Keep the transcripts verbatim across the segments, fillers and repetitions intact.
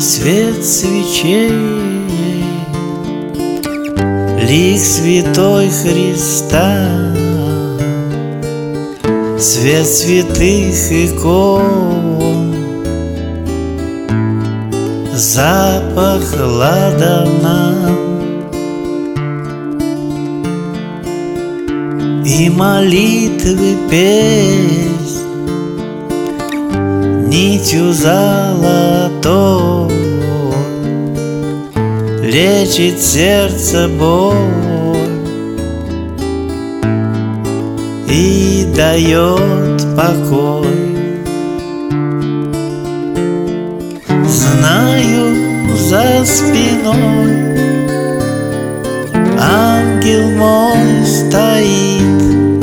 свет свечей, лик святой Христа, свет святых икон, запах ладана и молитвы песнь нитью золотой лечит сердце боль и дает покой. Знаю, за спиной ангел мой стоит,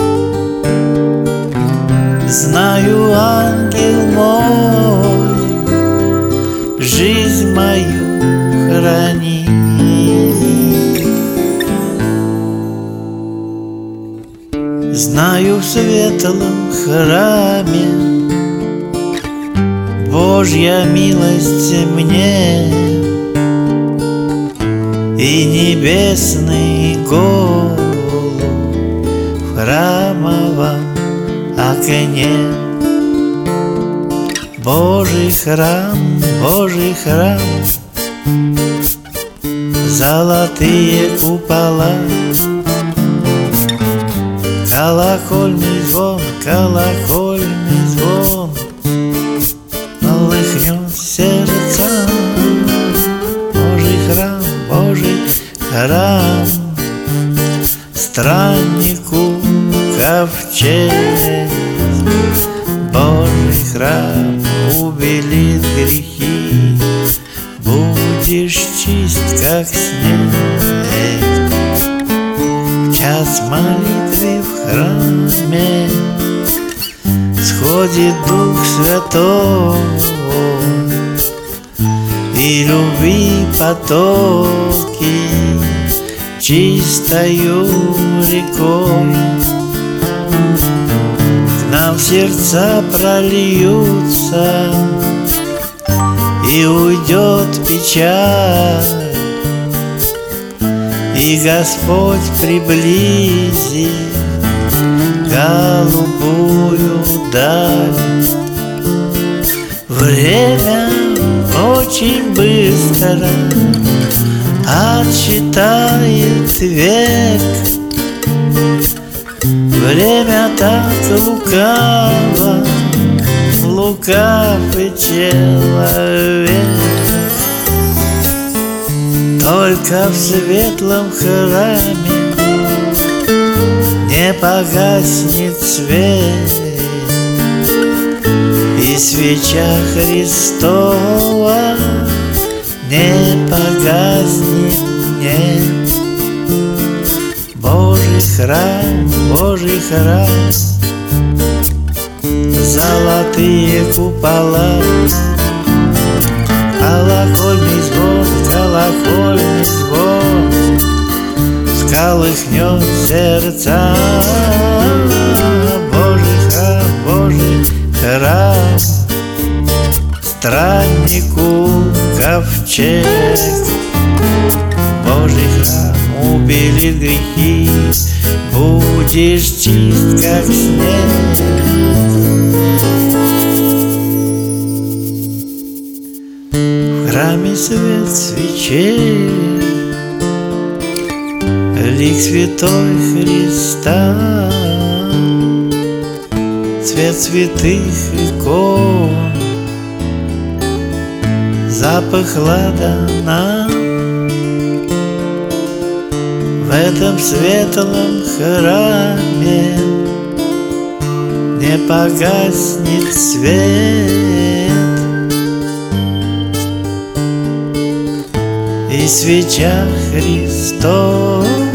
знаю, ангел мой жизнь мою хранит. Знаю, в светлом храме Божья милость мне и небесный голубь в храмовом окне. Божий храм, Божий храм, золотые купола, колокольный звон, колокольный звон полыхнет сердца. Божий храм, Божий храм, страннику ковчег. Божий храм убелит грехи, будешь чист, как снег. В час молитвы в храме сходит Дух Святой, и любви потоки чистою рекой к нам в сердца прольются, и уйдет печаль, и Господь приблизит голубую даль. Время очень быстро отсчитает век, время так лукаво, лукав и человек. Только в светлом храме не погаснет свет, и свеча Христова не погаснет, нет. Божий храм, Божий храм, золотые купола, колокольный звон, колокольный звон всколыхнет сердца. Божий храм, Божий храм, страннику ковчег. Божий храм убелит грехи, будешь чист, как снег. В храме свет свечей, лик святой Христа, цвет святых икон, запах ладана. В этом светлом храме не погаснет свет, и свеча Христова